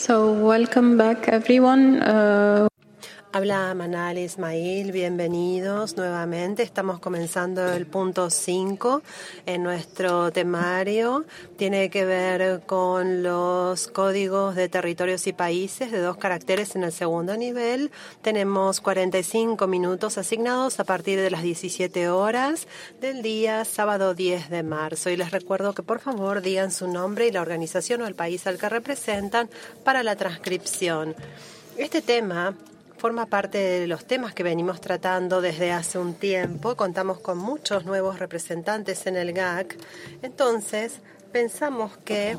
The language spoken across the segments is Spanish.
So welcome back everyone. Habla Manal Ismail, bienvenidos nuevamente. Estamos comenzando el punto 5 en nuestro temario. Tiene que ver con los códigos de territorios y países de 2 caracteres en el segundo nivel. Tenemos 45 minutos asignados a partir de las 17 horas del día sábado 10 de marzo. Y les recuerdo que por favor digan su nombre y la organización o el país al que representan para la transcripción. Este tema forma parte de los temas que venimos tratando desde hace un tiempo. Contamos con muchos nuevos representantes en el GAC. Entonces, pensamos que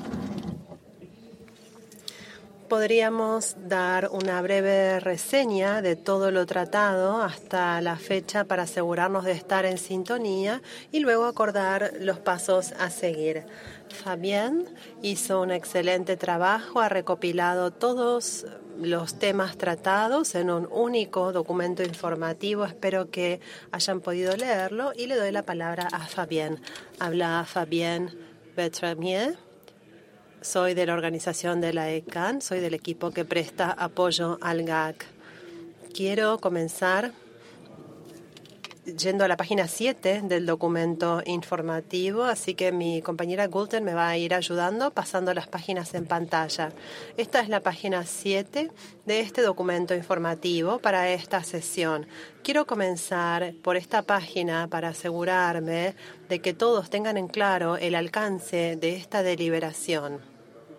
podríamos dar una breve reseña de todo lo tratado hasta la fecha para asegurarnos de estar en sintonía y luego acordar los pasos a seguir. Fabien hizo un excelente trabajo, ha recopilado todos los temas tratados en un único documento informativo. Espero que hayan podido leerlo y le doy la palabra a Fabien. Habla Fabien Betramier. Soy de la organización de la ICANN, soy del equipo que presta apoyo al GAC. Quiero comenzar yendo a la página 7 del documento informativo, así que mi compañera Gulten me va a ir ayudando pasando las páginas en pantalla. Esta es la página 7 de este documento informativo para esta sesión. Quiero comenzar por esta página para asegurarme de que todos tengan en claro el alcance de esta deliberación.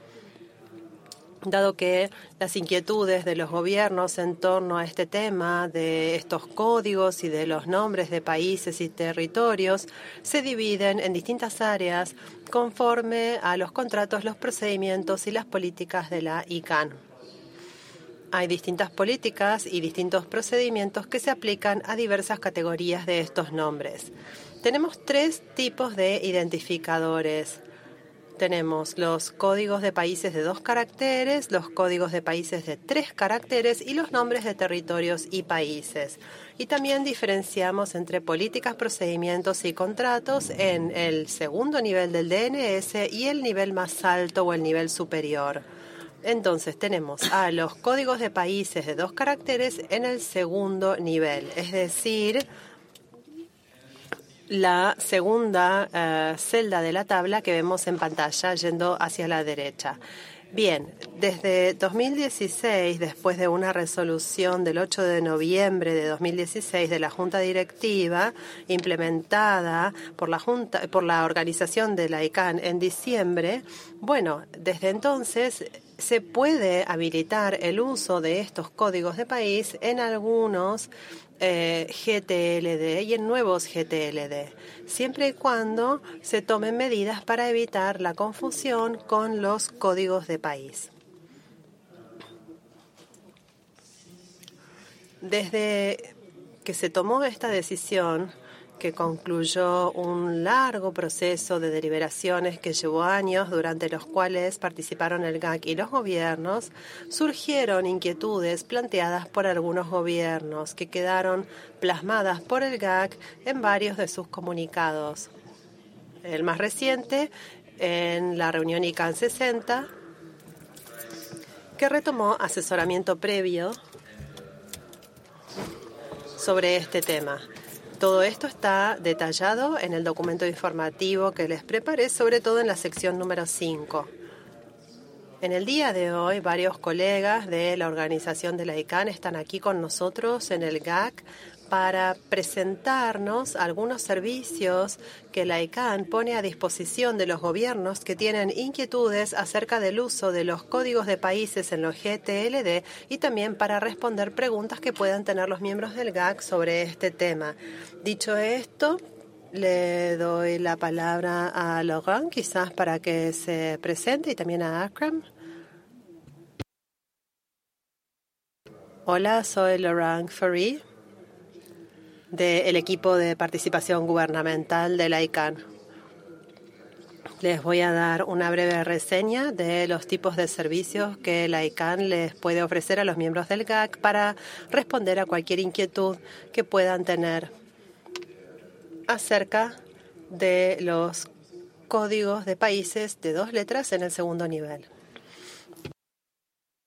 Dado que las inquietudes de los gobiernos en torno a este tema de estos códigos y de los nombres de países y territorios se dividen en distintas áreas conforme a los contratos, los procedimientos y las políticas de la ICANN. Hay distintas políticas y distintos procedimientos que se aplican a diversas categorías de estos nombres. Tenemos 3 tipos de identificadores. Tenemos los códigos de países de 2 caracteres, los códigos de países de 3 caracteres y los nombres de territorios y países. Y también diferenciamos entre políticas, procedimientos y contratos en el segundo nivel del DNS y el nivel más alto o el nivel superior. Entonces tenemos a los códigos de países de 2 caracteres en el segundo nivel, es decir, la segunda celda de la tabla que vemos en pantalla yendo hacia la derecha. Bien, desde 2016, después de una resolución del 8 de noviembre de 2016 de la Junta Directiva implementada por la organización de la ICANN en diciembre, bueno, desde entonces se puede habilitar el uso de estos códigos de país en algunos GTLD y en nuevos GTLD, siempre y cuando se tomen medidas para evitar la confusión con los códigos de país. Desde que se tomó esta decisión, que concluyó un largo proceso de deliberaciones que llevó años, durante los cuales participaron el GAC y los gobiernos, surgieron inquietudes planteadas por algunos gobiernos que quedaron plasmadas por el GAC en varios de sus comunicados. El más reciente, en la reunión ICANN 60, que retomó asesoramiento previo sobre este tema. Todo esto está detallado en el documento informativo que les preparé, sobre todo en la sección número 5. En el día de hoy, varios colegas de la organización de la ICANN están aquí con nosotros en el GAC para presentarnos algunos servicios que la ICANN pone a disposición de los gobiernos que tienen inquietudes acerca del uso de los códigos de países en los GTLD y también para responder preguntas que puedan tener los miembros del GAC sobre este tema. Dicho esto, le doy la palabra a Laurent, quizás para que se presente, y también a Akram. Hola, soy Laurent Ferry, del equipo de participación gubernamental de la ICANN. Les voy a dar una breve reseña de los tipos de servicios que la ICANN les puede ofrecer a los miembros del GAC para responder a cualquier inquietud que puedan tener acerca de los códigos de países de 2 letras en el segundo nivel.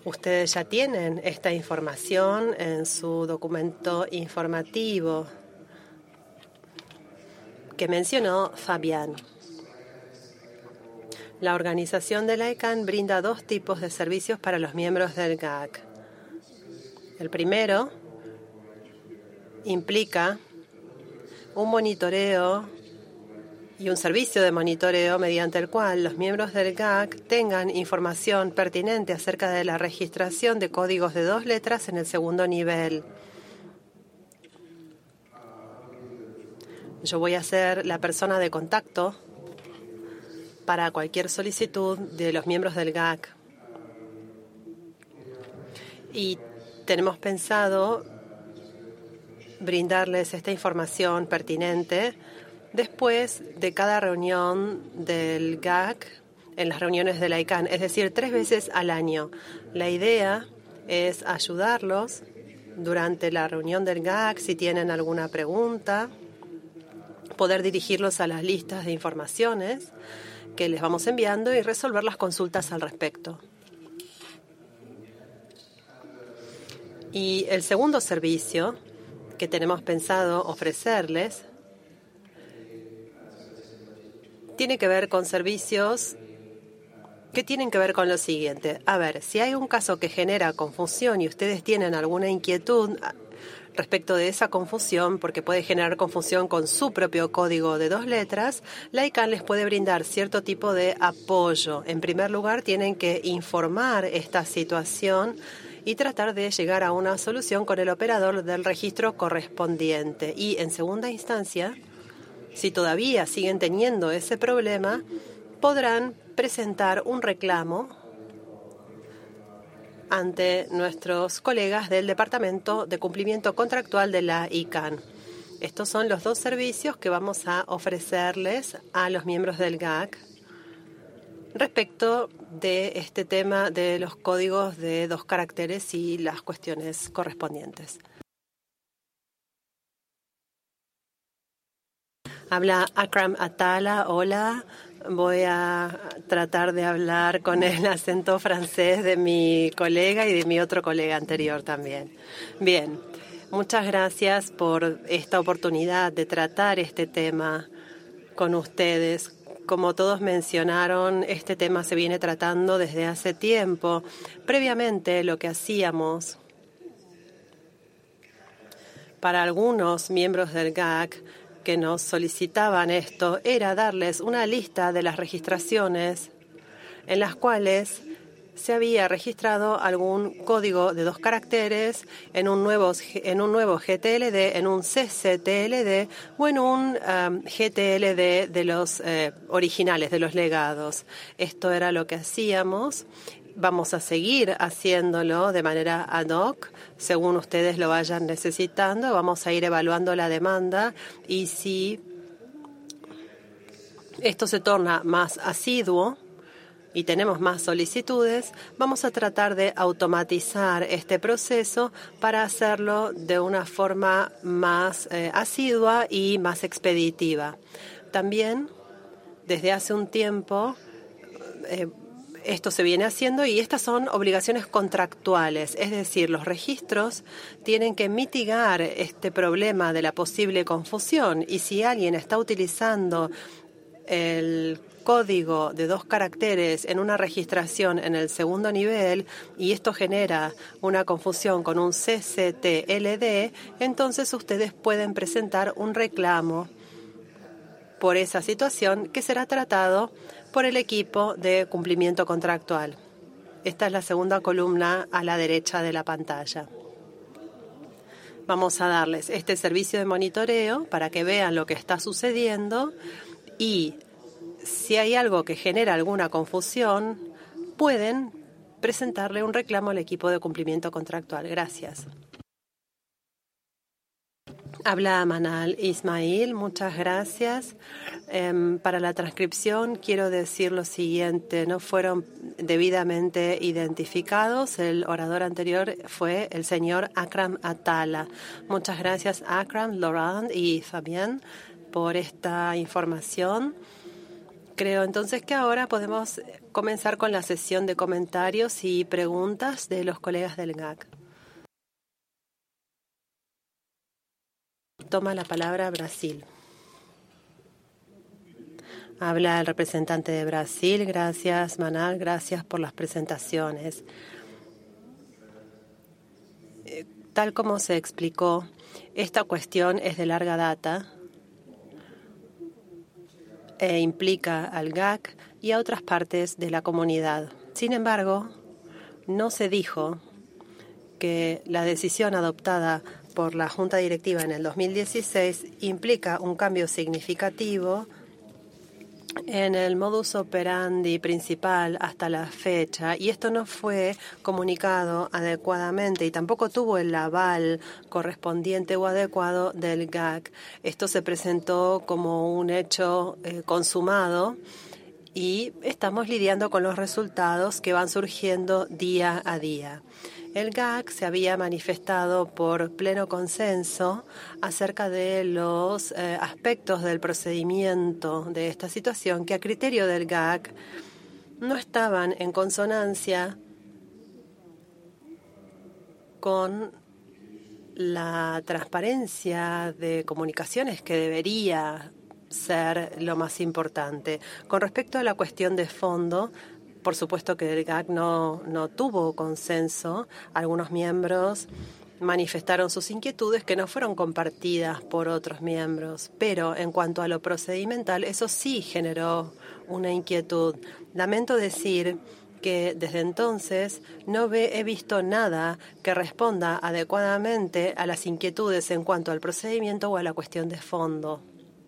Ustedes ya tienen esta información en su documento informativo que mencionó Fabián. La organización de la ICANN brinda 2 tipos de servicios para los miembros del GAC. El primero implica un monitoreo y un servicio de monitoreo mediante el cual los miembros del GAC tengan información pertinente acerca de la registración de códigos de 2 letras en el segundo nivel. Yo voy a ser la persona de contacto para cualquier solicitud de los miembros del GAC. Y tenemos pensado brindarles esta información pertinente después de cada reunión del GAC en las reuniones de la ICANN, es decir, 3 veces al año. La idea es ayudarlos durante la reunión del GAC si tienen alguna pregunta, poder dirigirlos a las listas de informaciones que les vamos enviando y resolver las consultas al respecto. Y el segundo servicio que tenemos pensado ofrecerles tiene que ver con servicios que tienen que ver con lo siguiente. A ver, si hay un caso que genera confusión y ustedes tienen alguna inquietud respecto de esa confusión, porque puede generar confusión con su propio código de 2 letras, la ICANN les puede brindar cierto tipo de apoyo. En primer lugar, tienen que informar esta situación y tratar de llegar a una solución con el operador del registro correspondiente. Y en segunda instancia, si todavía siguen teniendo ese problema, podrán presentar un reclamo ante nuestros colegas del Departamento de Cumplimiento Contractual de la ICANN. Estos son los 2 servicios que vamos a ofrecerles a los miembros del GAC respecto de este tema de los códigos de 2 caracteres y las cuestiones correspondientes. Habla Akram Atala. Hola. Voy a tratar de hablar con el acento francés de mi colega y de mi otro colega anterior también. Bien, muchas gracias por esta oportunidad de tratar este tema con ustedes. Como todos mencionaron, este tema se viene tratando desde hace tiempo. Previamente, lo que hacíamos para algunos miembros del GAC que nos solicitaban esto era darles una lista de las registraciones en las cuales se había registrado algún código de 2 caracteres en un nuevo GTLD, en un CCTLD o en un GTLD de los originales, de los legados. Esto era lo que hacíamos. Vamos a seguir haciéndolo de manera ad hoc, según ustedes lo vayan necesitando. Vamos a ir evaluando la demanda y si esto se torna más asiduo y tenemos más solicitudes, vamos a tratar de automatizar este proceso para hacerlo de una forma más asidua y más expeditiva. También, desde hace un tiempo, esto se viene haciendo y estas son obligaciones contractuales, es decir, los registros tienen que mitigar este problema de la posible confusión y si alguien está utilizando el código de 2 caracteres en una registración en el segundo nivel y esto genera una confusión con un CCTLD, entonces ustedes pueden presentar un reclamo por esa situación que será tratado por el equipo de cumplimiento contractual. Esta es la segunda columna a la derecha de la pantalla. Vamos a darles este servicio de monitoreo para que vean lo que está sucediendo y si hay algo que genera alguna confusión, pueden presentarle un reclamo al equipo de cumplimiento contractual. Gracias. Habla Manal Ismail, muchas gracias. Para la transcripción quiero decir lo siguiente, no fueron debidamente identificados. El orador anterior fue el señor Akram Atala. Muchas gracias Akram, Laurent y Fabián por esta información. Creo entonces que ahora podemos comenzar con la sesión de comentarios y preguntas de los colegas del GAC. Toma la palabra Brasil. Habla el representante de Brasil. Gracias, Manal. Gracias por las presentaciones. Tal como se explicó, esta cuestión es de larga data e implica al GAC y a otras partes de la comunidad. Sin embargo, no se dijo que la decisión adoptada por la Junta Directiva en el 2016 implica un cambio significativo en el modus operandi principal hasta la fecha, y esto no fue comunicado adecuadamente y tampoco tuvo el aval correspondiente o adecuado del GAC. Esto se presentó como un hecho consumado y estamos lidiando con los resultados que van surgiendo día a día. El GAC se había manifestado por pleno consenso acerca de los aspectos del procedimiento de esta situación que a criterio del GAC no estaban en consonancia con la transparencia de comunicaciones que debería ser lo más importante. Con respecto a la cuestión de fondo, por supuesto que el GAC no tuvo consenso. Algunos miembros manifestaron sus inquietudes que no fueron compartidas por otros miembros. Pero en cuanto a lo procedimental, eso sí generó una inquietud. Lamento decir que desde entonces no he visto nada que responda adecuadamente a las inquietudes en cuanto al procedimiento o a la cuestión de fondo.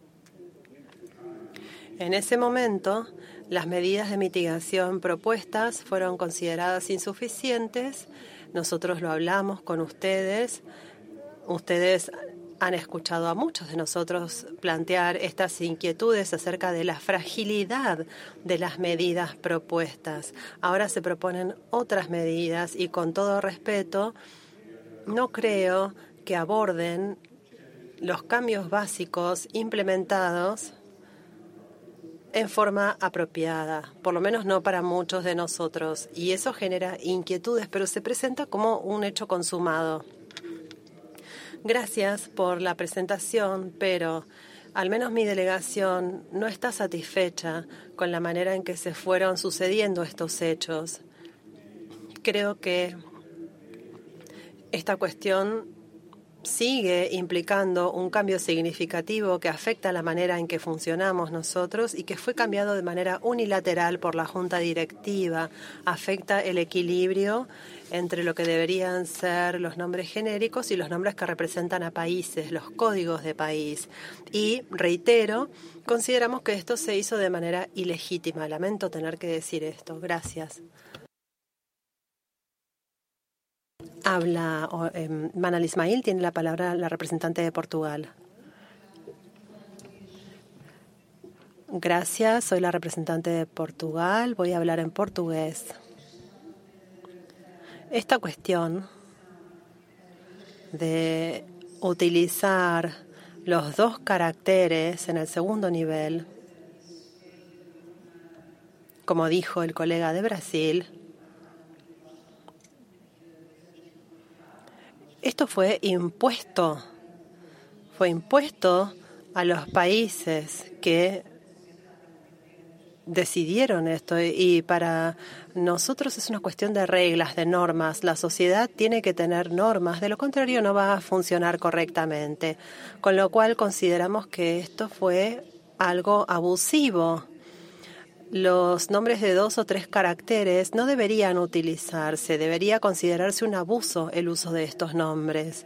En ese momento, las medidas de mitigación propuestas fueron consideradas insuficientes. Nosotros lo hablamos con ustedes. Ustedes han escuchado a muchos de nosotros plantear estas inquietudes acerca de la fragilidad de las medidas propuestas. Ahora se proponen otras medidas y, con todo respeto, no creo que aborden los cambios básicos implementados en forma apropiada, por lo menos no para muchos de nosotros, y eso genera inquietudes, pero se presenta como un hecho consumado. Gracias por la presentación, pero al menos mi delegación no está satisfecha con la manera en que se fueron sucediendo estos hechos. Creo que esta cuestión sigue implicando un cambio significativo que afecta la manera en que funcionamos nosotros y que fue cambiado de manera unilateral por la Junta Directiva. Afecta el equilibrio entre lo que deberían ser los nombres genéricos y los nombres que representan a países, los códigos de país. Y, reitero, consideramos que esto se hizo de manera ilegítima. Lamento tener que decir esto. Gracias. Habla Manal Ismail, tiene la palabra la representante de Portugal. Gracias, soy la representante de Portugal. Voy a hablar en portugués. Esta cuestión de utilizar los dos caracteres en el segundo nivel, como dijo el colega de Brasil, esto fue impuesto a los países que decidieron esto, y para nosotros es una cuestión de reglas, de normas. La sociedad tiene que tener normas, de lo contrario no va a funcionar correctamente, con lo cual consideramos que esto fue algo abusivo. Los nombres de 2 o 3 caracteres no deberían utilizarse, debería considerarse un abuso el uso de estos nombres.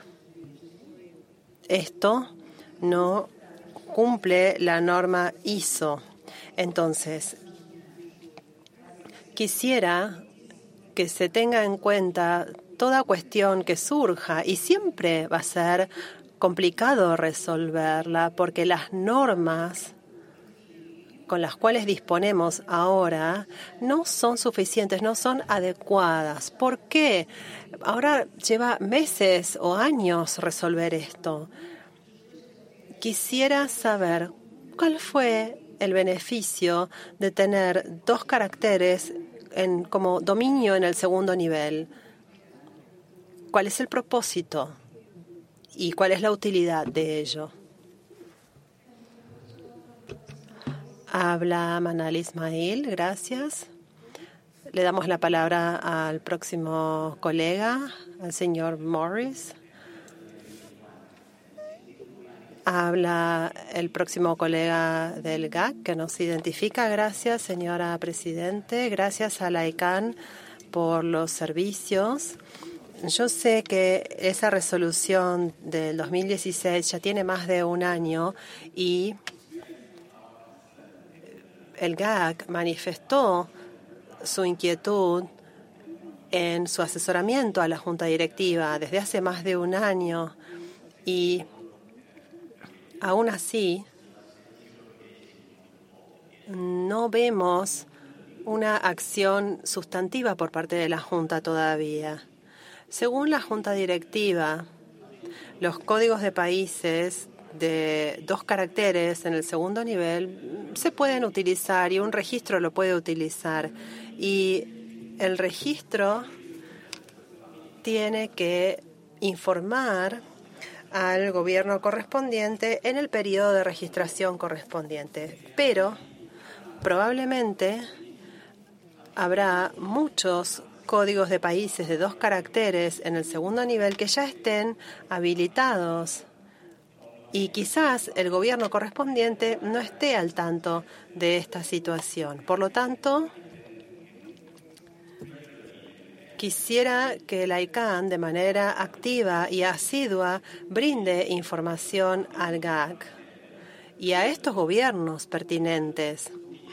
Esto no cumple la norma ISO. Entonces, quisiera que se tenga en cuenta toda cuestión que surja, y siempre va a ser complicado resolverla porque las normas con las cuales disponemos ahora no son suficientes, no son adecuadas. ¿Por qué? Ahora lleva meses o años resolver esto. Quisiera saber cuál fue el beneficio de tener 2 caracteres como dominio en el segundo nivel? ¿Cuál es el propósito y cuál es la utilidad de ello? Habla Manal Ismail, gracias. Le damos la palabra al próximo colega, al señor Morris. Habla el próximo colega del GAC que nos identifica. Gracias, señora Presidente. Gracias a la ICANN por los servicios. Yo sé que esa resolución del 2016 ya tiene más de un año y el GAC manifestó su inquietud en su asesoramiento a la Junta Directiva desde hace más de un año y aún así no vemos una acción sustantiva por parte de la Junta todavía. Según la Junta Directiva, los códigos de países de 2 caracteres en el segundo nivel se pueden utilizar y un registro lo puede utilizar. Y el registro tiene que informar al gobierno correspondiente en el periodo de registración correspondiente. Pero probablemente habrá muchos códigos de países de 2 caracteres en el segundo nivel que ya estén habilitados y quizás el gobierno correspondiente no esté al tanto de esta situación. Por lo tanto, quisiera que la ICANN de manera activa y asidua brinde información al GAC y a estos gobiernos pertinentes,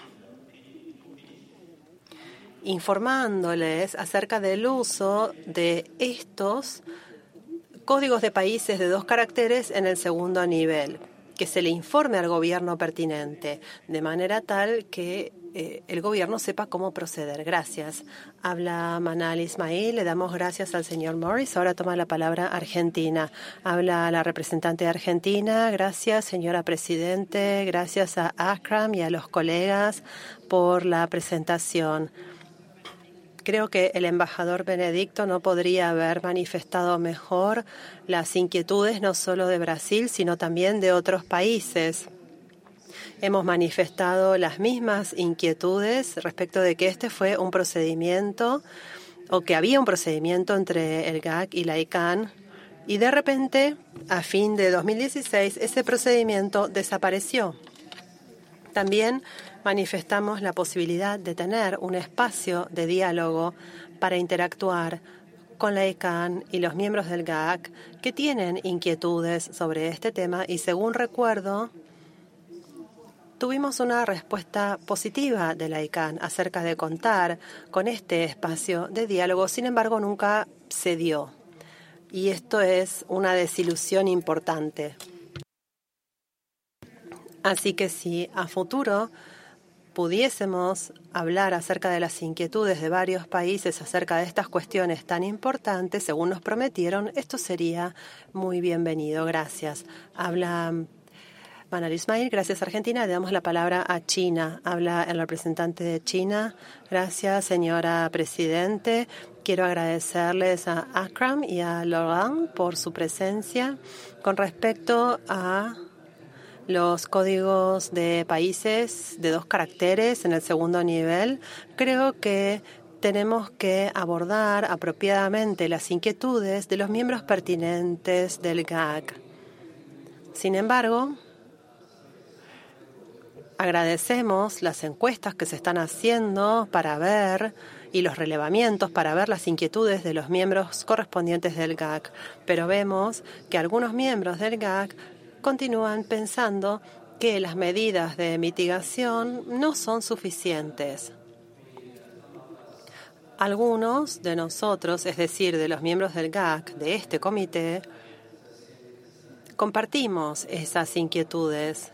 informándoles acerca del uso de estos códigos de países de 2 caracteres en el segundo nivel, que se le informe al gobierno pertinente, de manera tal que el gobierno sepa cómo proceder. Gracias. Habla Manal Ismail. Le damos gracias al señor Morris. Ahora toma la palabra Argentina. Habla la representante de Argentina. Gracias, señora Presidente. Gracias a Akram y a los colegas por la presentación. Creo que el embajador Benedicto no podría haber manifestado mejor las inquietudes no solo de Brasil, sino también de otros países. Hemos manifestado las mismas inquietudes respecto de que este fue un procedimiento o que había un procedimiento entre el GAC y la ICANN y de repente, a fin de 2016, ese procedimiento desapareció. También manifestamos la posibilidad de tener un espacio de diálogo para interactuar con la ICANN y los miembros del GAC que tienen inquietudes sobre este tema y, según recuerdo, tuvimos una respuesta positiva de la ICANN acerca de contar con este espacio de diálogo. Sin embargo, nunca se dio. Y esto es una desilusión importante. Así que si a futuro pudiésemos hablar acerca de las inquietudes de varios países acerca de estas cuestiones tan importantes, según nos prometieron, esto sería muy bienvenido. Gracias. Habla Manal Ismail. Gracias, Argentina. Le damos la palabra a China. Habla el representante de China. Gracias, señora Presidente. Quiero agradecerles a Akram y a Laurent por su presencia. Con respecto a los códigos de países de 2 caracteres en el segundo nivel, creo que tenemos que abordar apropiadamente las inquietudes de los miembros pertinentes del GAC. Sin embargo, agradecemos las encuestas que se están haciendo para ver y los relevamientos para ver las inquietudes de los miembros correspondientes del GAC, pero vemos que algunos miembros del GAC continúan pensando que las medidas de mitigación no son suficientes. Algunos de nosotros, es decir, de los miembros del GAC, de este comité, compartimos esas inquietudes.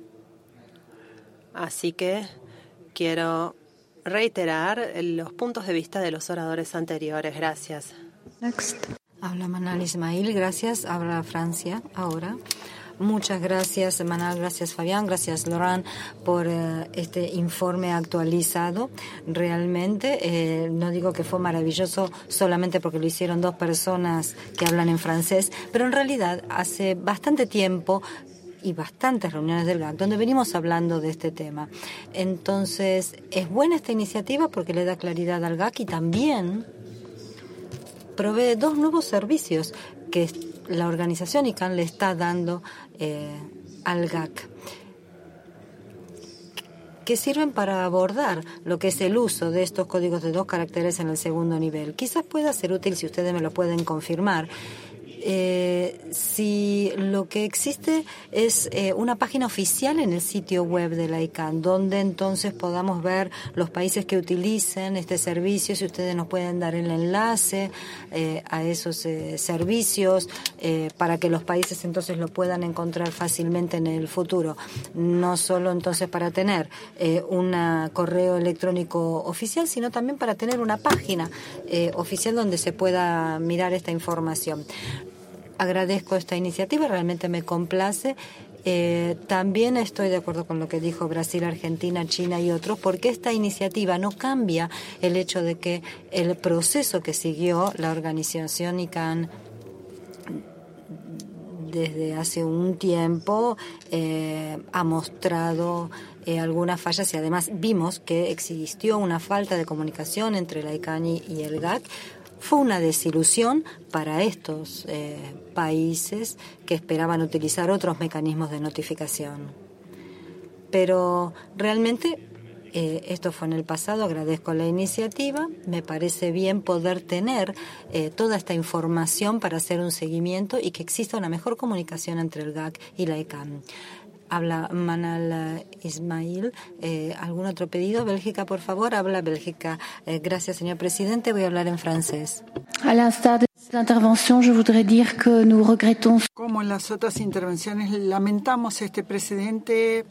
Así que quiero reiterar los puntos de vista de los oradores anteriores. Gracias. Next. Habla Manal Ismail, gracias. Habla Francia ahora. Muchas gracias, Manal, gracias, Fabián, gracias, Laurent, por este informe actualizado. Realmente, no digo que fue maravilloso solamente porque lo hicieron dos personas que hablan en francés, pero en realidad hace bastante tiempo y bastantes reuniones del GAC donde venimos hablando de este tema. Entonces, es buena esta iniciativa porque le da claridad al GAC y también provee dos nuevos servicios que la organización ICANN le está dando al GAC, que sirven para abordar lo que es el uso de estos códigos de 2 caracteres en el segundo nivel. Quizás pueda ser útil, si ustedes me lo pueden confirmar, si lo que existe es una página oficial en el sitio web de la ICANN, donde entonces podamos ver los países que utilicen este servicio, si ustedes nos pueden dar el enlace a esos servicios para que los países entonces lo puedan encontrar fácilmente en el futuro. No solo entonces para tener un correo electrónico oficial, sino también para tener una página oficial donde se pueda mirar esta información. Agradezco esta iniciativa, realmente me complace. También estoy de acuerdo con lo que dijo Brasil, Argentina, China y otros, porque esta iniciativa no cambia el hecho de que el proceso que siguió la organización ICANN desde hace un tiempo ha mostrado algunas fallas y además vimos que existió una falta de comunicación entre la ICANN y el GAC. Fue una desilusión para estos países que esperaban utilizar otros mecanismos de notificación. Pero realmente esto fue en el pasado. Agradezco la iniciativa. Me parece bien poder tener toda esta información para hacer un seguimiento y que exista una mejor comunicación entre el GAC y la ICANN. Habla Manal Ismail. ¿Algún otro pedido? Bélgica, por favor. Habla Bélgica. Gracias, señor presidente. Voy a hablar en francés. À l'instar de cette intervention, je voudrais dire que nous regrettons. Como en las otras intervenciones, lamentamos este precedente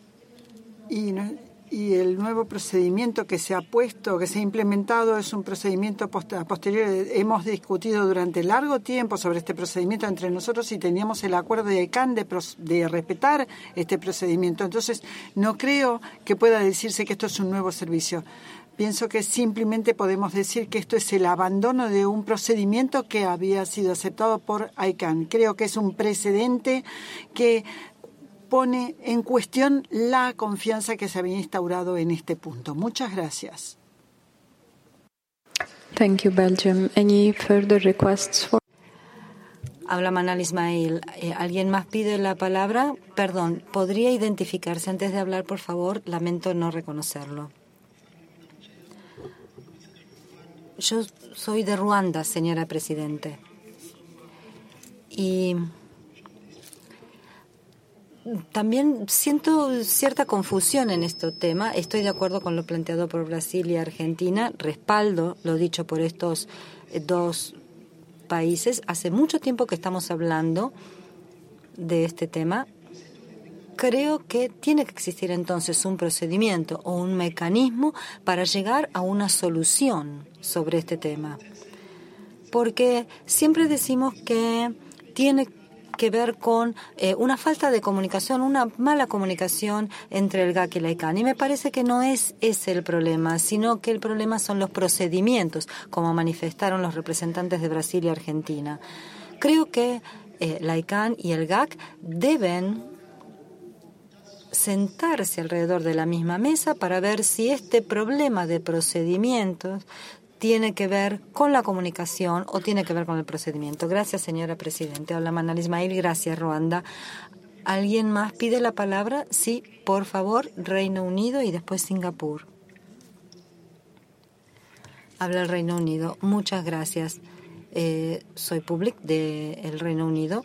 y el nuevo procedimiento que se ha puesto, que se ha implementado, es un procedimiento posterior. Hemos discutido durante largo tiempo sobre este procedimiento entre nosotros y teníamos el acuerdo de ICANN de respetar este procedimiento. Entonces, no creo que pueda decirse que esto es un nuevo servicio. Pienso que simplemente podemos decir que esto es el abandono de un procedimiento que había sido aceptado por ICANN. Creo que es un precedente que pone en cuestión la confianza que se había instaurado en este punto. Muchas gracias. Thank you, Belgium. Any further requests for... Habla Manal Ismail. ¿Alguien más pide la palabra? Perdón, ¿podría identificarse antes de hablar, por favor? Lamento no reconocerlo. Yo soy de Ruanda, señora Presidente. Y también siento cierta confusión en este tema. Estoy de acuerdo con lo planteado por Brasil y Argentina. Respaldo lo dicho por estos dos países. Hace mucho tiempo que estamos hablando de este tema. Creo que tiene que existir entonces un procedimiento o un mecanismo para llegar a una solución sobre este tema. Porque siempre decimos que tiene que ver con una falta de comunicación, una mala comunicación entre el GAC y la ICANN. Y me parece que no es ese el problema, sino que el problema son los procedimientos, como manifestaron los representantes de Brasil y Argentina. Creo que la ICANN y el GAC deben sentarse alrededor de la misma mesa para ver si este problema de procedimientos tiene que ver con la comunicación o tiene que ver con el procedimiento. Gracias, señora Presidente. Habla Manal Ismail. Gracias, Ruanda. ¿Alguien más pide la palabra? Sí, por favor, Reino Unido y después Singapur. Habla el Reino Unido. Muchas gracias. Soy Public del Reino Unido.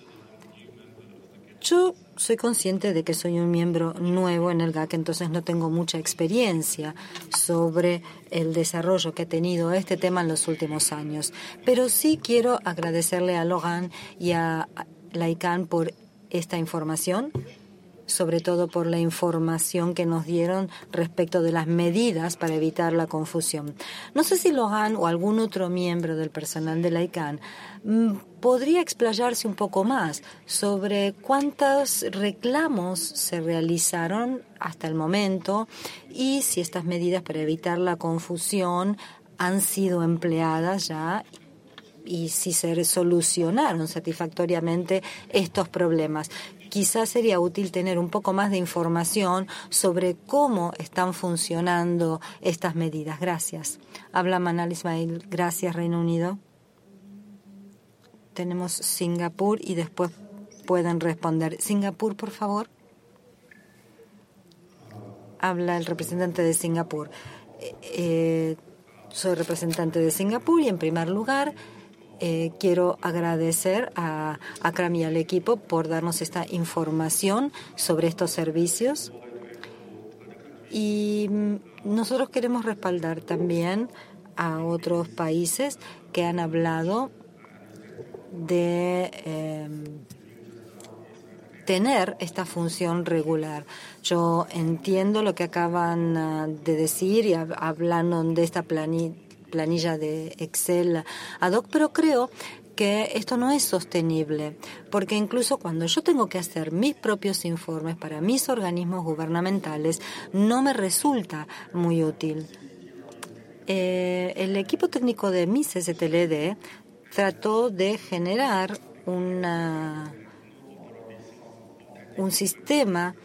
Yo soy consciente de que soy un miembro nuevo en el GAC, entonces no tengo mucha experiencia sobre el desarrollo que ha tenido este tema en los últimos años. Pero sí quiero agradecerle a Laurent y a la ICANN por esta información sobre todo por la información que nos dieron respecto de las medidas para evitar la confusión. No sé si Lohan o algún otro miembro del personal de la ICANN podría explayarse un poco más sobre cuántos reclamos se realizaron hasta el momento y si estas medidas para evitar la confusión han sido empleadas ya y si se solucionaron satisfactoriamente estos problemas. Quizás sería útil tener un poco más de información sobre cómo están funcionando estas medidas. Gracias. Habla Manal Ismail. Gracias, Reino Unido. Tenemos Singapur y después pueden responder. Singapur, por favor. Habla el representante de Singapur. Soy representante de Singapur y en primer lugar quiero agradecer a Akram y al equipo por darnos esta información sobre estos servicios. Y nosotros queremos respaldar también a otros países que han hablado de tener esta función regular. Yo entiendo lo que acaban de decir y hablando de esta planilla de Excel ad hoc, pero creo que esto no es sostenible, porque incluso cuando yo tengo que hacer mis propios informes para mis organismos gubernamentales, no me resulta muy útil. El equipo técnico de Mises STLD trató de generar un sistema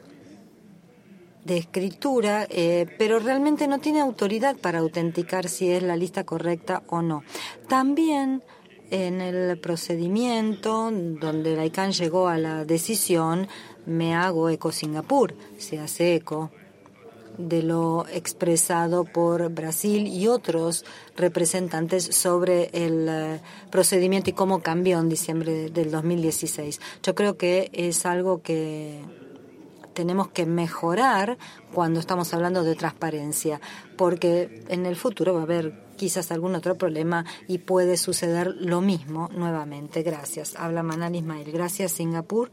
de escritura, pero realmente no tiene autoridad para autenticar si es la lista correcta o no. También en el procedimiento donde la ICANN llegó a la decisión, me hago eco Singapur, se hace eco de lo expresado por Brasil y otros representantes sobre el procedimiento y cómo cambió en diciembre del 2016. Yo creo que es algo que tenemos que mejorar cuando estamos hablando de transparencia, porque en el futuro va a haber quizás algún otro problema y puede suceder lo mismo nuevamente. Gracias. Habla Manal Ismail. Gracias, Singapur.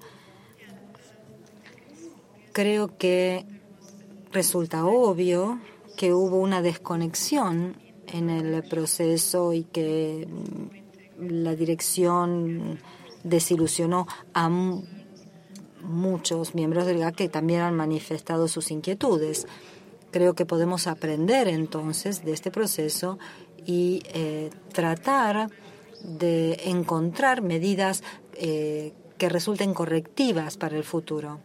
Creo que resulta obvio que hubo una desconexión en el proceso y que la dirección desilusionó a muchos miembros del GAC que también han manifestado sus inquietudes. Creo que podemos aprender entonces de este proceso y tratar de encontrar medidas que resulten correctivas para el futuro.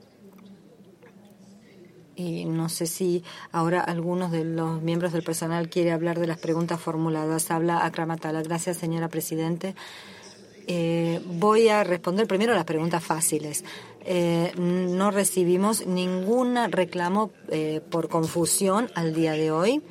Y no sé si ahora algunos de los miembros del personal quiere hablar de las preguntas formuladas. Habla Akram Atala. Gracias, señora Presidente. Voy a responder primero a las preguntas fáciles. No recibimos ningún reclamo por confusión al día de hoy.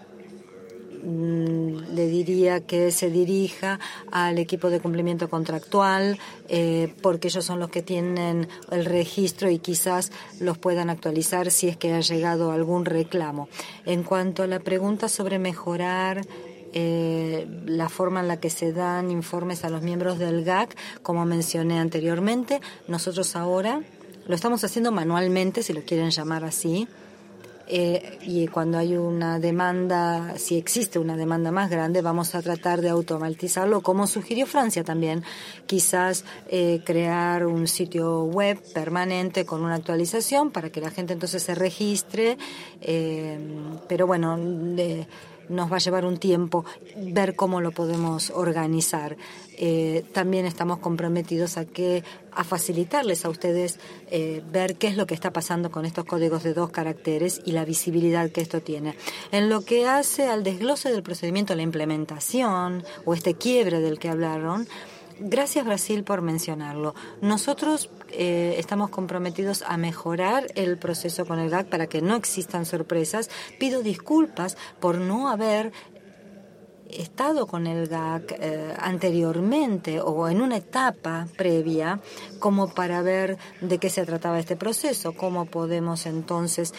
Le diría que se dirija al equipo de cumplimiento contractual porque ellos son los que tienen el registro y quizás los puedan actualizar si es que ha llegado algún reclamo. En cuanto a la pregunta sobre mejorar la forma en la que se dan informes a los miembros del GAC, como mencioné anteriormente, nosotros ahora lo estamos haciendo manualmente, si lo quieren llamar así. Y cuando hay una demanda, si existe una demanda más grande, vamos a tratar de automatizarlo, como sugirió Francia también. Quizás crear un sitio web permanente con una actualización para que la gente entonces se registre, pero bueno, nos va a llevar un tiempo ver cómo lo podemos organizar. También estamos comprometidos a facilitarles a ustedes ver qué es lo que está pasando con estos códigos de 2 caracteres y la visibilidad que esto tiene. En lo que hace al desglose del procedimiento, la implementación o este quiebre del que hablaron, gracias Brasil por mencionarlo. Nosotros estamos comprometidos a mejorar el proceso con el GAC para que no existan sorpresas. Pido disculpas por no haber estado con el GAC anteriormente o en una etapa previa como para ver de qué se trataba este proceso, cómo podemos entonces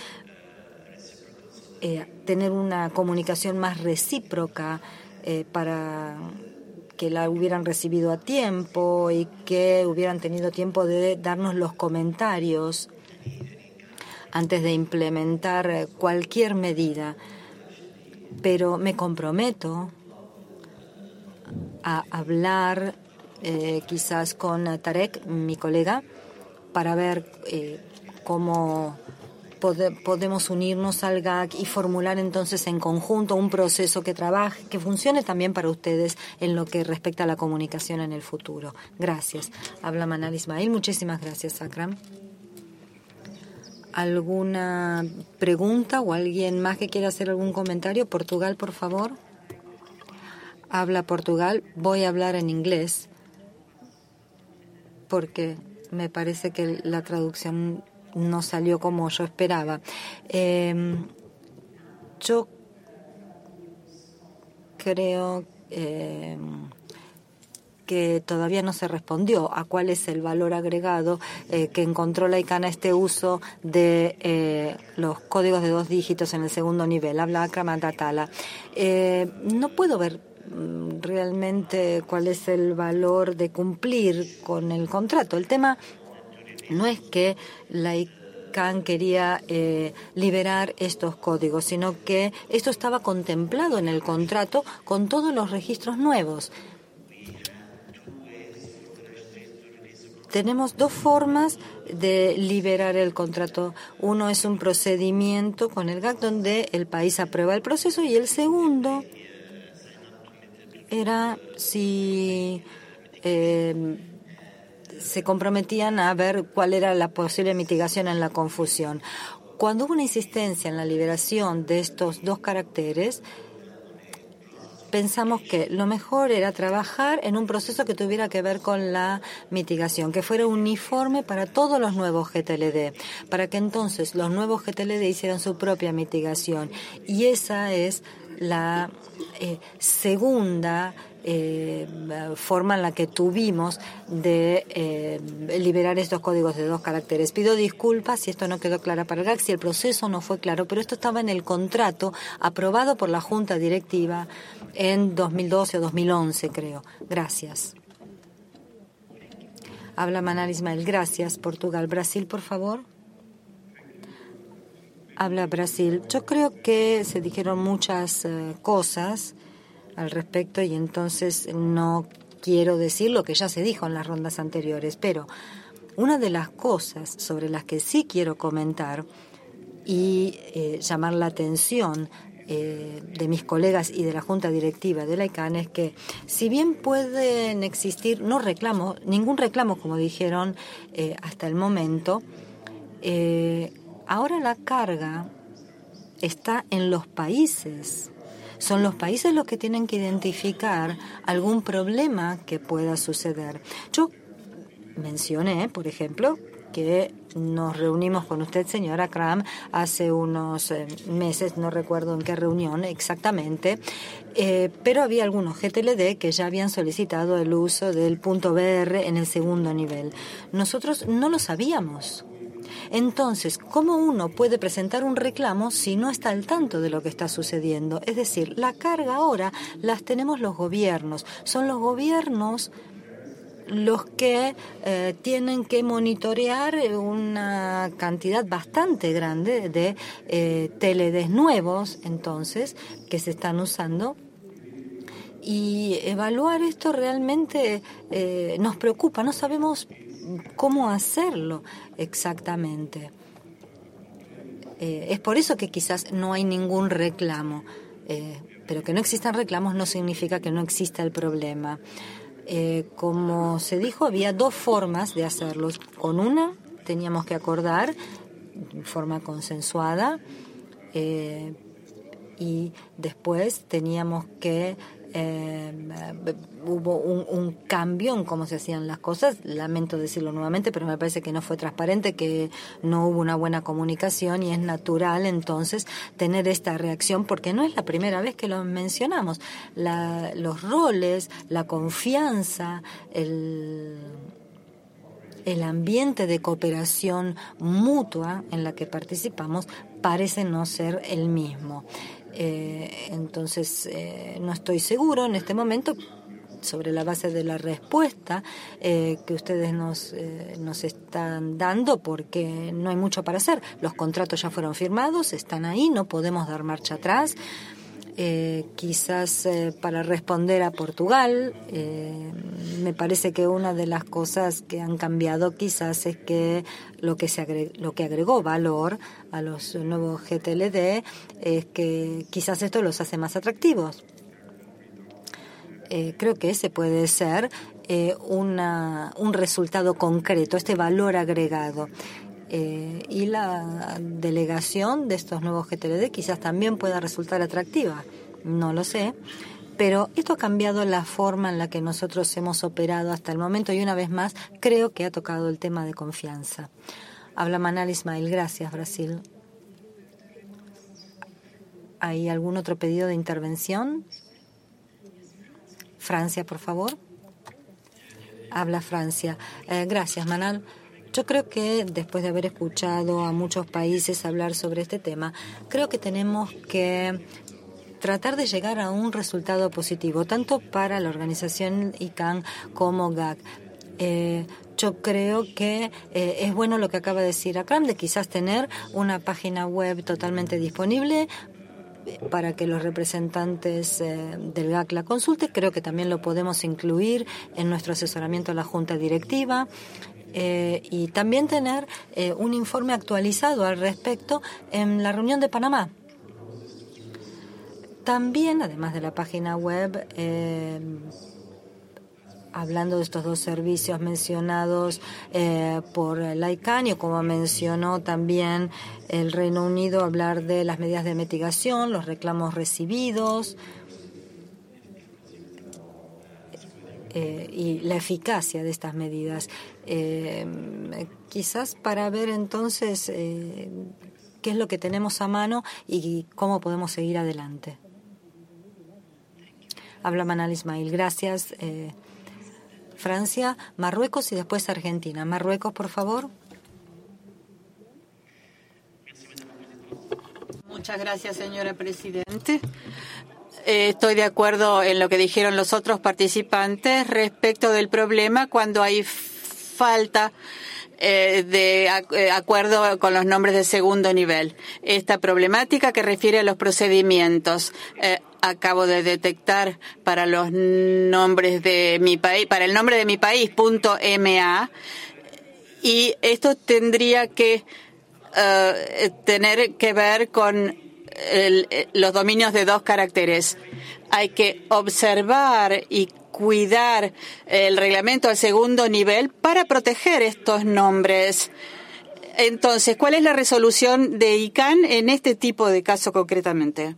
tener una comunicación más recíproca para que la hubieran recibido a tiempo y que hubieran tenido tiempo de darnos los comentarios antes de implementar cualquier medida. Pero me comprometo a hablar quizás con Tarek, mi colega, para ver cómo podemos unirnos al GAC y formular entonces en conjunto un proceso que trabaje, que funcione también para ustedes en lo que respecta a la comunicación en el futuro. Gracias. Habla Manal Ismail. Muchísimas gracias, Akram. ¿Alguna pregunta o alguien más que quiera hacer algún comentario? Portugal, por favor. Habla Portugal. Voy a hablar en inglés porque me parece que la traducción no salió como yo esperaba. Yo creo que todavía no se respondió a cuál es el valor agregado que encontró la ICANN a este uso de los códigos de 2 dígitos en el segundo nivel. Habla Akram Atatala. No puedo ver realmente cuál es el valor de cumplir con el contrato. El tema no es que la ICANN quería liberar estos códigos, sino que esto estaba contemplado en el contrato con todos los registros nuevos. Tenemos 2 formas de liberar el contrato. Uno es un procedimiento con el GAC donde el país aprueba el proceso, y el segundo era si se comprometían a ver cuál era la posible mitigación en la confusión. Cuando hubo una insistencia en la liberación de estos 2 caracteres, pensamos que lo mejor era trabajar en un proceso que tuviera que ver con la mitigación, que fuera uniforme para todos los nuevos GTLD, para que entonces los nuevos GTLD hicieran su propia mitigación. Y esa es la segunda forma en la que tuvimos de liberar estos códigos de 2 caracteres. Pido disculpas si esto no quedó claro para el GAC, si el proceso no fue claro, pero esto estaba en el contrato aprobado por la Junta Directiva en 2012 o 2011, creo. Gracias. Habla Manal Ismail. Gracias. Portugal. Brasil, por favor. Habla Brasil. Yo creo que se dijeron muchas cosas al respecto, y entonces no quiero decir lo que ya se dijo en las rondas anteriores, pero una de las cosas sobre las que sí quiero comentar y llamar la atención de mis colegas y de la Junta Directiva de la ICANN es que, si bien pueden existir ningún reclamo, como dijeron hasta el momento, ahora la carga está en los países. Son los países los que tienen que identificar algún problema que pueda suceder. Yo mencioné, por ejemplo, que nos reunimos con usted, señora Akram, hace unos meses, no recuerdo en qué reunión exactamente, pero había algunos GTLD que ya habían solicitado el uso del .br en el segundo nivel. Nosotros no lo sabíamos. Entonces, ¿cómo uno puede presentar un reclamo si no está al tanto de lo que está sucediendo? Es decir, la carga ahora las tenemos los gobiernos. Son los gobiernos los que tienen que monitorear una cantidad bastante grande de TLDs nuevos, entonces, que se están usando. Y evaluar esto realmente nos preocupa. No sabemos cómo hacerlo exactamente. Es por eso que quizás no hay ningún reclamo, pero que no existan reclamos no significa que no exista el problema. Como se dijo, había 2 formas de hacerlo. Con una teníamos que acordar de forma consensuada, y después teníamos que hubo un cambio en cómo se hacían las cosas. Lamento decirlo nuevamente, pero me parece que no fue transparente, que no hubo una buena comunicación, y es natural entonces tener esta reacción, porque no es la primera vez que lo mencionamos. Los roles, la confianza, el ambiente de cooperación mutua en la que participamos parece no ser el mismo. Entonces, no estoy seguro en este momento sobre la base de la respuesta que ustedes nos están dando, porque no hay mucho para hacer. Los contratos ya fueron firmados, están ahí, no podemos dar marcha atrás. Quizás para responder a Portugal, me parece que una de las cosas que han cambiado quizás es que lo que agregó valor a los nuevos GTLD es que quizás esto los hace más atractivos. Creo que ese puede ser un resultado concreto, este valor agregado. Y la delegación de estos nuevos GTLD quizás también pueda resultar atractiva, no lo sé, pero esto ha cambiado la forma en la que nosotros hemos operado hasta el momento y una vez más creo que ha tocado el tema de confianza. Habla Manal Ismail. Gracias, Brasil. ¿Hay algún otro pedido de intervención? Francia, por favor. Habla Francia. Gracias, Manal. Yo creo que después de haber escuchado a muchos países hablar sobre este tema, creo que tenemos que tratar de llegar a un resultado positivo, tanto para la organización ICANN como GAC. Yo creo que es bueno lo que acaba de decir Akram, de quizás tener una página web totalmente disponible para que los representantes del GAC la consulten. Creo que también lo podemos incluir en nuestro asesoramiento a la Junta Directiva. Y también tener un informe actualizado al respecto en la reunión de Panamá. También, además de la página web, hablando de estos dos servicios mencionados por la ICANN, y como mencionó también el Reino Unido, hablar de las medidas de mitigación, los reclamos recibidos, y la eficacia de estas medidas. Quizás para ver entonces qué es lo que tenemos a mano y cómo podemos seguir adelante. Habla Manal Ismail. Gracias. Francia, Marruecos y después Argentina. Marruecos, por favor. Muchas gracias, señora Presidente. Estoy de acuerdo en lo que dijeron los otros participantes respecto del problema cuando hay falta de acuerdo con los nombres de segundo nivel. Esta problemática que refiere a los procedimientos. Acabo de detectar para los nombres de mi país, para el nombre de mi país, .ma, y esto tendría que tener que ver con los dominios de 2 caracteres. Hay que observar y cuidar el reglamento al segundo nivel para proteger estos nombres. Entonces, ¿cuál es la resolución de ICANN en este tipo de caso concretamente?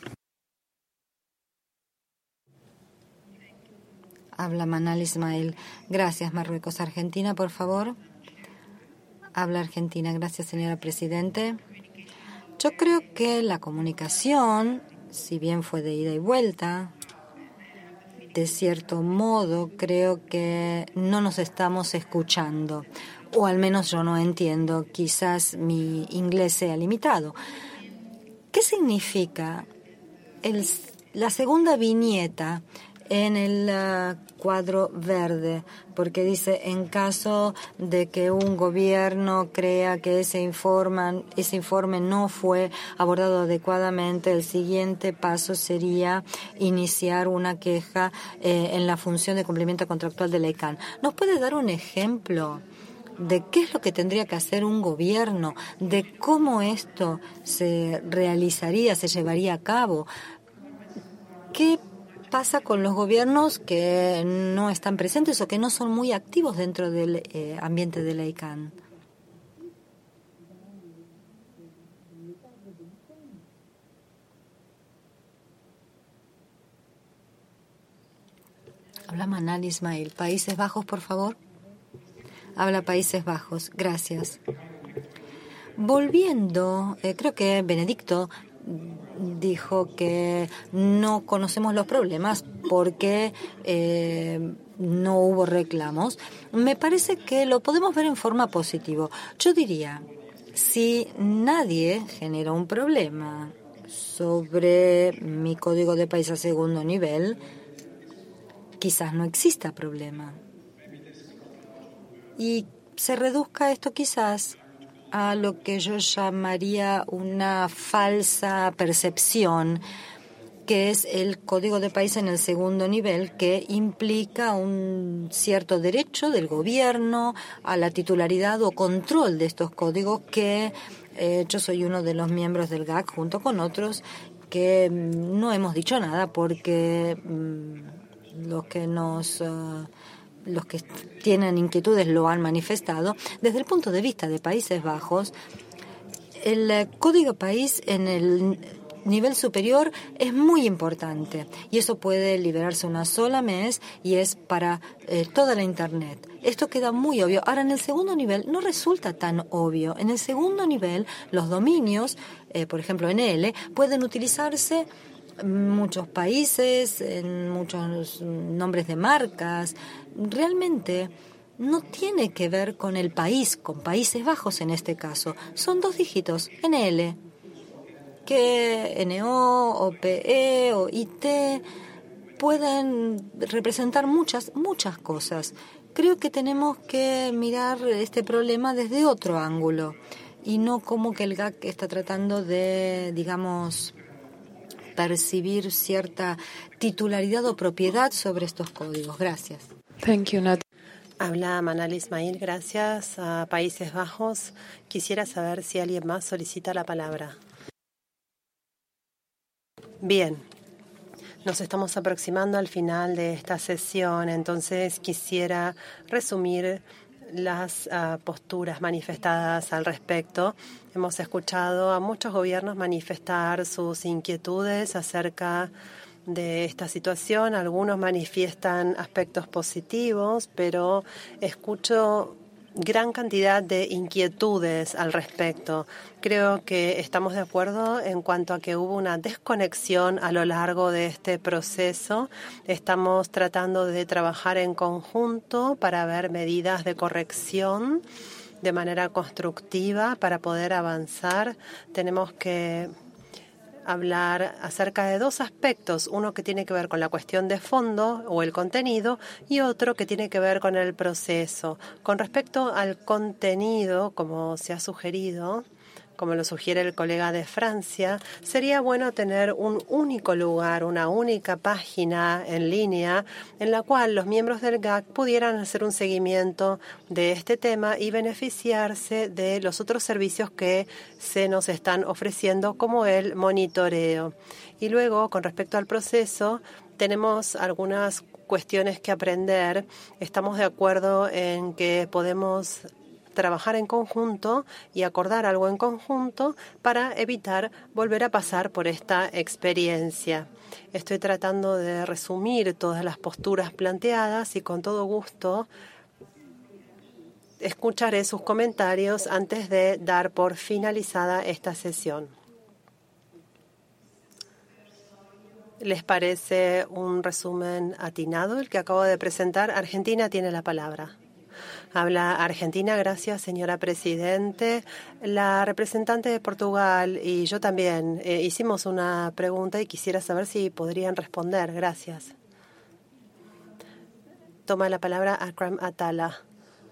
Habla Manal Ismail. Gracias, Marruecos. Argentina, por favor. Habla Argentina. Gracias, señora Presidente. Yo creo que la comunicación, si bien fue de ida y vuelta, de cierto modo creo que no nos estamos escuchando, o al menos yo no entiendo, quizás mi inglés sea limitado. ¿Qué significa la segunda viñeta en el cuadro verde? Porque dice, en caso de que un gobierno crea que ese informe no fue abordado adecuadamente, el siguiente paso sería iniciar una queja en la función de cumplimiento contractual de la ICANN. ¿Nos puede dar un ejemplo de qué es lo que tendría que hacer un gobierno, de cómo esto se realizaría, se llevaría a cabo? ¿Qué pasa con los gobiernos que no están presentes o que no son muy activos dentro del ambiente de la ICANN? Habla Manal Ismail. Países Bajos, por favor. Habla Países Bajos. Gracias. Volviendo, creo que Benedicto dijo que no conocemos los problemas porque no hubo reclamos. Me parece que lo podemos ver en forma positiva. Yo diría, si nadie genera un problema sobre mi código de país a segundo nivel, quizás no exista problema. Y se reduzca esto quizás a lo que yo llamaría una falsa percepción, que es el código de país en el segundo nivel, que implica un cierto derecho del gobierno a la titularidad o control de estos códigos, que yo soy uno de los miembros del GAC junto con otros que no hemos dicho nada porque los que tienen inquietudes lo han manifestado. Desde el punto de vista de Países Bajos, el código país en el nivel superior es muy importante y eso puede liberarse una sola mes y es para toda la Internet. Esto queda muy obvio. Ahora, en el segundo nivel no resulta tan obvio. En el segundo nivel, los dominios, por ejemplo, NL, pueden utilizarse en muchos países, en muchos nombres de marcas. Realmente no tiene que ver con el país, con Países Bajos en este caso. Son 2 dígitos, NL, que NO o PE o IT pueden representar muchas cosas. Creo que tenemos que mirar este problema desde otro ángulo y no como que el GAC está tratando de, digamos, percibir cierta titularidad o propiedad sobre estos códigos. Gracias. Thank you, Nadia. Habla Manal Ismail, gracias a Países Bajos. Quisiera saber si alguien más solicita la palabra. Bien, nos estamos aproximando al final de esta sesión, entonces quisiera resumir las posturas manifestadas al respecto. Hemos escuchado a muchos gobiernos manifestar sus inquietudes acerca de esta situación. Algunos manifiestan aspectos positivos, pero escucho gran cantidad de inquietudes al respecto. Creo que estamos de acuerdo en cuanto a que hubo una desconexión a lo largo de este proceso. Estamos tratando de trabajar en conjunto para ver medidas de corrección de manera constructiva para poder avanzar. Tenemos que hablar acerca de 2 aspectos, uno que tiene que ver con la cuestión de fondo o el contenido y otro que tiene que ver con el proceso. Con respecto al contenido, como se ha sugerido, como lo sugiere el colega de Francia, sería bueno tener un único lugar, una única página en línea en la cual los miembros del GAC pudieran hacer un seguimiento de este tema y beneficiarse de los otros servicios que se nos están ofreciendo, como el monitoreo. Y luego, con respecto al proceso, tenemos algunas cuestiones que aprender. Estamos de acuerdo en que podemos trabajar en conjunto y acordar algo en conjunto para evitar volver a pasar por esta experiencia. Estoy tratando de resumir todas las posturas planteadas y con todo gusto escucharé sus comentarios antes de dar por finalizada esta sesión. ¿Les parece un resumen atinado el que acabo de presentar? Argentina tiene la palabra. Habla Argentina. Gracias, señora Presidente. La representante de Portugal y yo también hicimos una pregunta y quisiera saber si podrían responder. Gracias. Toma la palabra Akram Atala.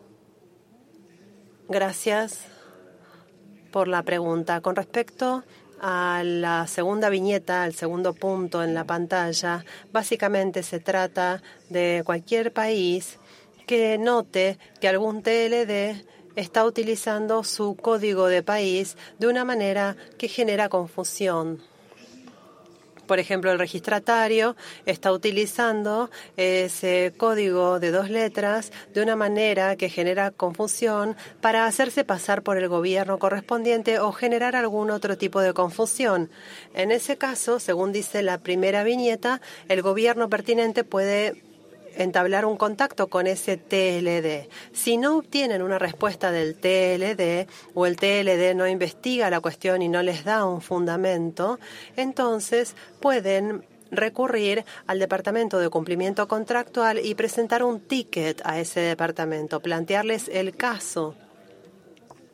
Gracias por la pregunta. Con respecto a la segunda viñeta, al segundo punto en la pantalla, básicamente se trata de cualquier país que note que algún TLD está utilizando su código de país de una manera que genera confusión. Por ejemplo, el registratario está utilizando ese código de 2 letras de una manera que genera confusión para hacerse pasar por el gobierno correspondiente o generar algún otro tipo de confusión. En ese caso, según dice la primera viñeta, el gobierno pertinente puede entablar un contacto con ese TLD. Si no obtienen una respuesta del TLD o el TLD no investiga la cuestión y no les da un fundamento, entonces pueden recurrir al Departamento de Cumplimiento Contractual y presentar un ticket a ese departamento, plantearles el caso.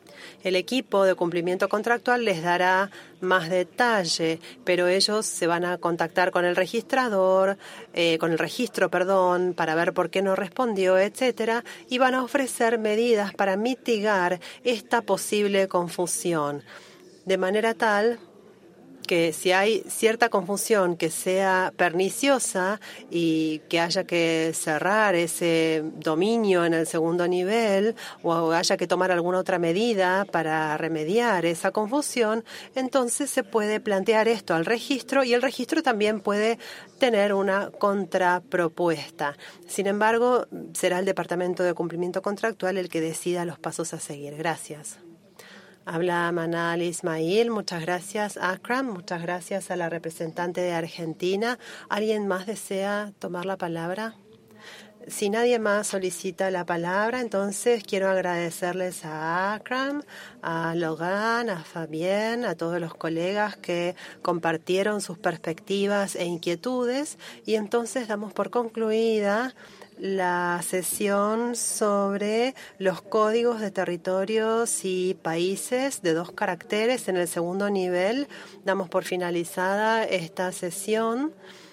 El equipo de cumplimiento contractual les dará más detalle, pero ellos se van a contactar con el registrador, con el registro, para ver por qué no respondió, etcétera, y van a ofrecer medidas para mitigar esta posible confusión, de manera tal que si hay cierta confusión que sea perniciosa y que haya que cerrar ese dominio en el segundo nivel o haya que tomar alguna otra medida para remediar esa confusión, entonces se puede plantear esto al registro y el registro también puede tener una contrapropuesta. Sin embargo, será el Departamento de Cumplimiento Contractual el que decida los pasos a seguir. Gracias. Habla Manal Ismail. Muchas gracias, Akram. Muchas gracias a la representante de Argentina. ¿Alguien más desea tomar la palabra? Si nadie más solicita la palabra, entonces quiero agradecerles a Akram, a Logan, a Fabien, a todos los colegas que compartieron sus perspectivas e inquietudes. Y entonces damos por concluida la sesión sobre los códigos de territorios y países de 2 caracteres en el segundo nivel. Damos por finalizada esta sesión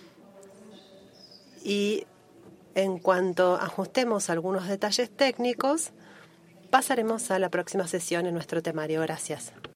y en cuanto ajustemos algunos detalles técnicos, pasaremos a la próxima sesión en nuestro temario. Gracias.